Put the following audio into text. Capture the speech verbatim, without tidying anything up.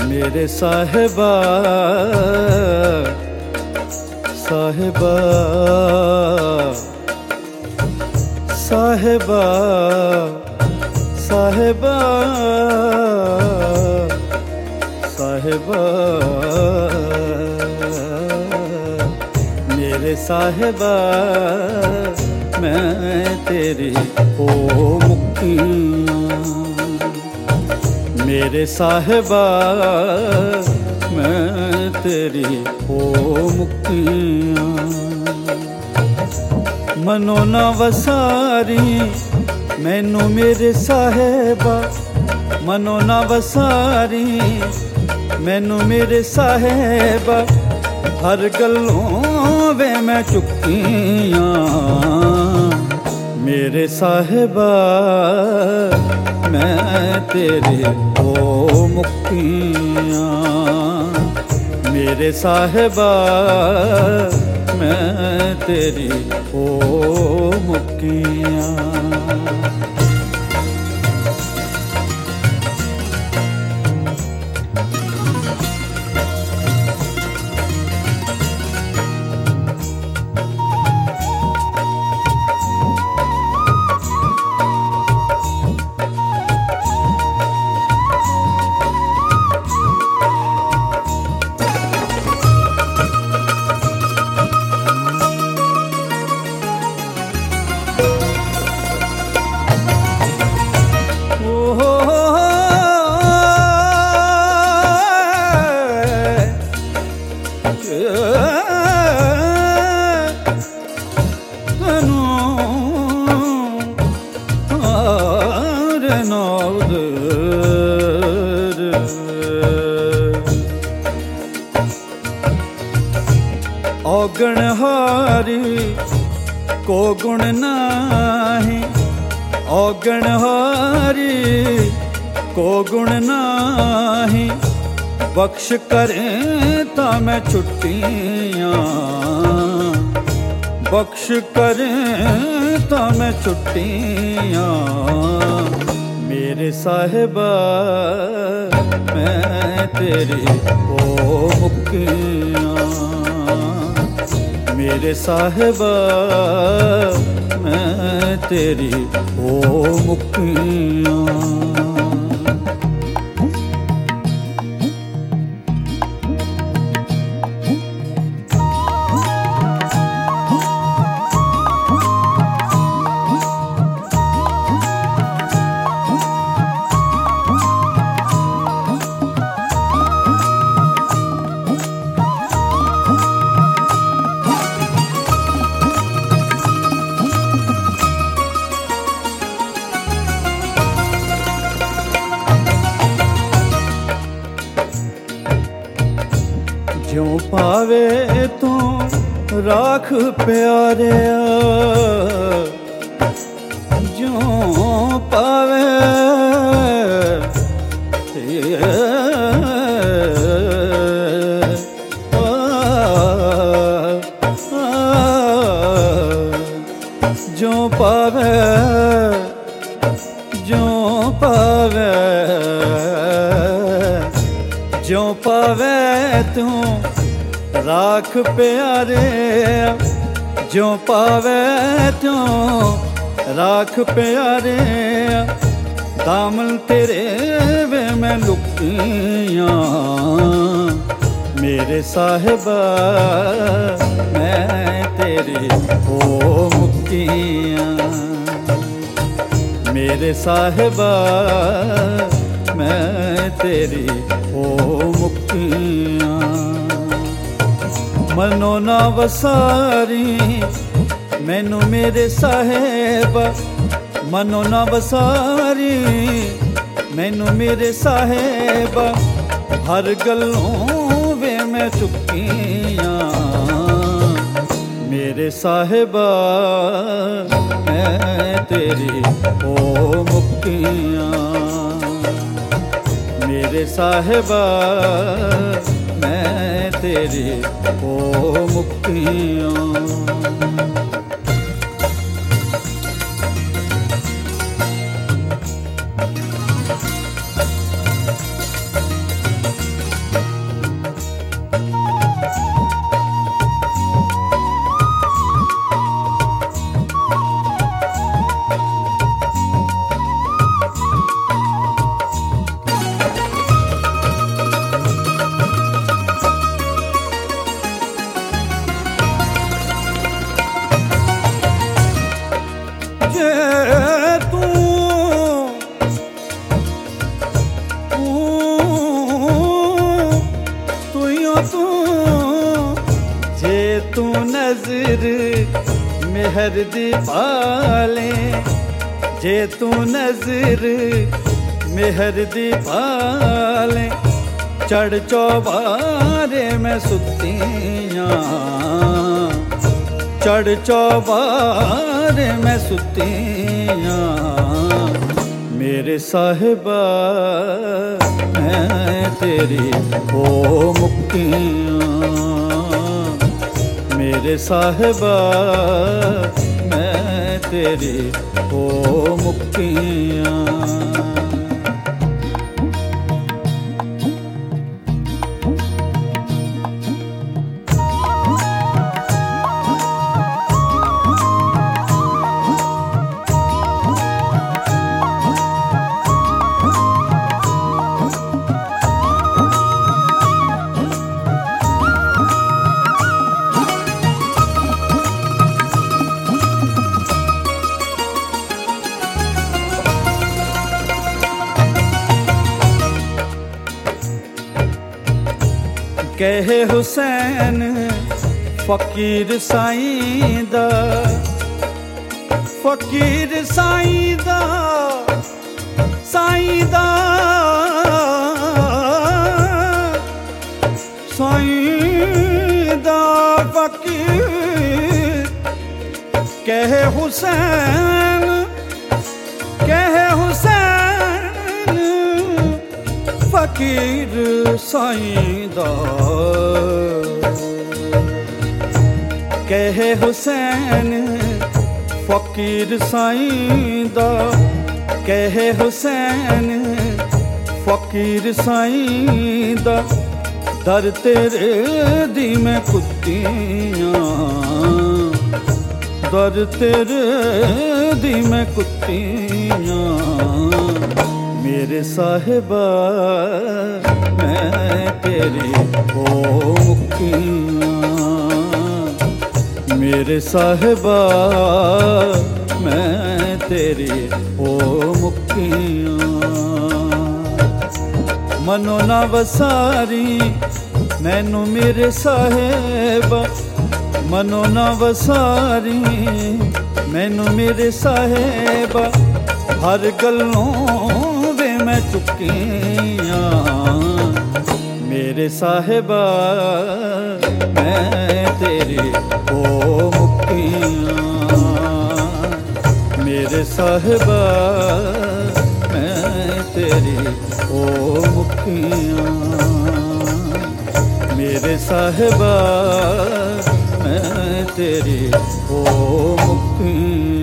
मेरे साहिबा साहिबा साहिबा साहिबा साहिबा मेरे साहिबा मैं तेरी ओ मुक्तियाँ मेरे साहिबा मैं तेरी ओ मुक्तियाँ मनो ना वसारी मैनू मेरे साहिबा मनो ना वसारी मैनू मेरे साहिबा हर गलों वे मैं चुकियाँ मेरे साहिबा मैं तेरे ओ मुक्तियाँ मेरे साहिबा मैं तेरी ओ मुक्तियाँ औगण हारी को गुण नाही औगण हारी को गुण नाही बख्श करें ता मैं छुट्टियाँ बख्श करें ता मैं छुट्टियाँ मेरे साहिबा मैं तेरी ओ मुक्तियाँ मेरे साहिबा मैं तेरी ओ मुक्तियाँ ज्यों पावे तू राख प्यारे ज्यों पावे ज्यों पावे ज्यों पावे ज्यों पावे तू राख प्यारे ज्यों पावे तू राख प्यारे दामन तेरे वे मैं लुकियाँ मेरे साहिबा मैं तेरी ओ मुक्तियाँ मेरे साहिबा मैं तेरी ओ मुक्तियाँ मनो ना वसारी मैनू मेरे साहिबा मनो ना वसारी मैनू मेरे साहिबा हर गलों वे मैं चुकियाँ मेरे साहिबा मैं तेरी ओ मुक्तियाँ मेरे साहिबा मैं तेरी ओ मुक्तियाँ तू नजर मेहर दी पाले, जे तू नजर मेहर दी पाले, चढ़ चौबारे में सुतियां, चढ़ चौबारे में सुतियां, मेरे साहिबा मैं तेरी ओ मुक्तियां, मेरे साहिबा मैं तेरी ओ मुक्तियां। कहे हुसैन फकीर साईं दा, फकीर साईं दा, साईं दा, साईं दा फकीर। कहे हुसैन, कहे हुसैन फकीर साईं दा, कहे हुसैन फकीर साईं दा, कहे हुसैन फकीर साईं दा, दर तेरे दी मैं कुत्तियां, दर तेरे दी मैं कुत्तियां, मेरे साहिबा मैं तेरी ओ मुक्तियां, मेरे साहिबा मैं तेरी ओ मुक्तियां। मनो ना वसारी मैनू मेरे साहिबा, मनो ना वसारी मैनू मेरे साहिबा, हर गलों मैं चुकियां, मेरे साहिबा मैं तेरी ओ मुक्तियां, मेरे साहिबा मैं तेरी ओ मुक्तियां, मेरे साहिबा मैं तेरी ओ मुक्तियां।